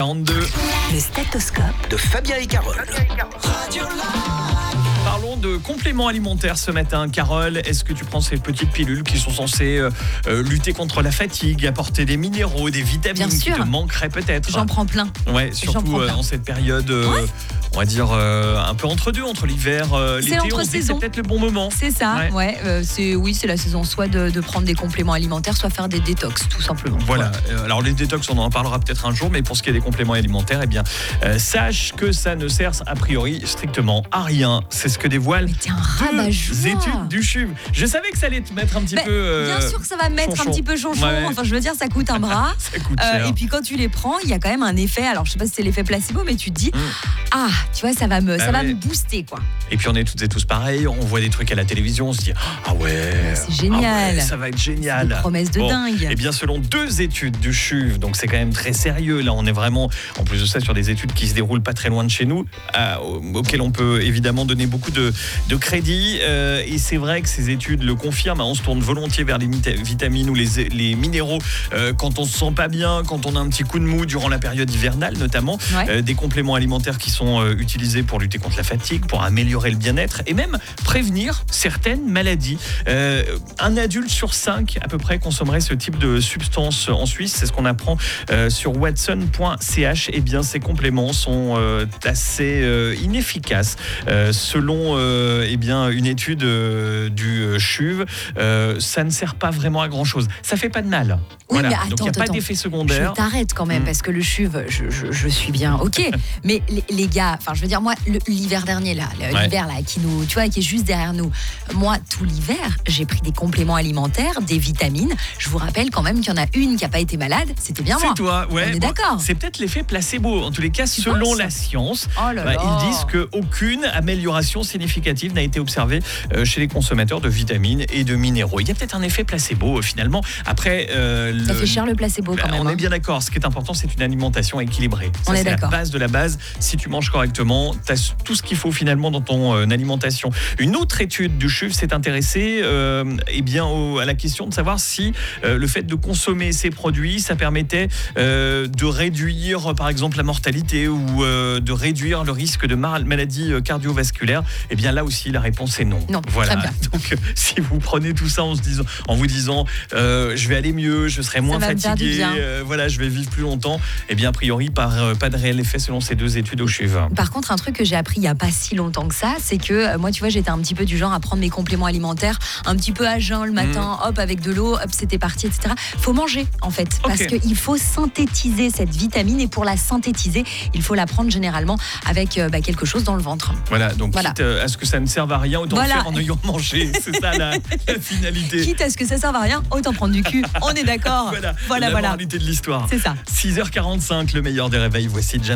42. Le stéthoscope de Fabien et Carole. Parlons de compléments alimentaires ce matin. Carole, est-ce que tu prends ces petites pilules qui sont censées lutter contre la fatigue, apporter des minéraux, des vitamines qui te manqueraient peut-être? J'en prends plein. Ouais, surtout en cette période, on va dire un peu entre deux, entre l'hiver, l'été. On se dit que c'est peut-être le bon moment. C'est ça, c'est la saison soit de prendre des compléments alimentaires, soit faire des détox, tout simplement. Voilà. Alors les détox, on en parlera peut-être un jour, mais pour ce qui est des compléments alimentaires, eh bien, sache que ça ne sert a priori strictement à rien. C'est ce que dévoilent deux études du CHUV. Je savais que ça allait te mettre un petit peu bien sûr que ça va me mettre un petit peu chonchon. Ouais. Enfin, je veux dire, ça coûte un bras. Ça coûte cher. Et puis quand tu les prends, il y a quand même un effet. Alors, je sais pas si c'est l'effet placebo, mais tu te dis, tu vois, ça va me booster, quoi. Et puis on est toutes et tous pareils. On voit des trucs à la télévision, on se dit ah ouais, c'est génial. Ça va être génial. C'est une promesse de dingue. Et bien selon deux études du CHUV, donc c'est quand même très sérieux. Là, on est vraiment, en plus de ça, sur des études qui se déroulent pas très loin de chez nous, auxquelles on peut évidemment donner beaucoup de crédit. Et c'est vrai que ces études le confirment. On se tourne volontiers vers les vitamines ou les minéraux quand on se sent pas bien, quand on a un petit coup de mou durant la période hivernale notamment. Des compléments alimentaires qui sont utilisés pour lutter contre la fatigue, pour améliorer le bien-être et même prévenir certaines maladies. Un adulte sur 5 à peu près consommerait ce type de substance en Suisse. C'est ce qu'on apprend sur watson.ch. Et bien ces compléments sont assez inefficaces selon une étude du CHUV. Ça ne sert pas vraiment à grand chose. Ça fait pas de mal. Oui, voilà. mais attends, donc il n'y a pas d'effet secondaire. Je t'arrête quand même parce que le CHUV, je suis bien ok. Mais les gars, enfin je veux dire moi l'hiver dernier là, l'hiver là qui nous, tu vois, qui est juste derrière nous. Moi tout l'hiver, j'ai pris des compléments alimentaires, des vitamines. Je vous rappelle quand même qu'il y en a une qui a pas été malade, c'était bien moi. C'est toi, ouais. On est d'accord. C'est peut-être l'effet placebo. En tous les cas, selon la science, ils disent qu'aucune amélioration significative n'a été observée chez les consommateurs de vitamines et de minéraux. Il y a peut-être un effet placebo finalement. Après, ça fait cher le placebo quand même. On est bien d'accord. Ce qui est important, c'est une alimentation équilibrée. Ça, c'est la base de la base. Si tu manges correctement, tu as tout ce qu'il faut finalement dans ton alimentation. Une autre étude du CHUV s'est intéressée à la question de savoir si le fait de consommer ces produits, ça permettait de réduire par exemple la mortalité ou de réduire le risque de maladies cardiovasculaires. Et bien là aussi, la réponse est non. Non, voilà. très bien. Donc si vous prenez tout ça en vous disant je vais aller mieux, je serai moins fatigué, je vais vivre plus longtemps, et bien a priori pas de réel effet selon ces deux études au CHUV. Par contre, un truc que j'ai appris il y a pas si longtemps que ça, c'est que moi tu vois, j'étais un petit peu du genre à prendre mes compléments alimentaires un petit peu à jeun le matin, hop avec de l'eau, hop c'était parti, etc. Faut manger en fait, parce qu'il faut synthétiser cette vitamine, et pour la synthétiser, il faut la prendre généralement avec quelque chose dans le ventre. Voilà, donc quitte à ce que ça ne serve à rien, autant le faire en ayant mangé. C'est ça la finalité. Quitte à ce que ça serve à rien, autant prendre du cul. On est d'accord. Voilà. La moralité de l'histoire. C'est ça. 6h45, le meilleur des réveils. Voici Jan.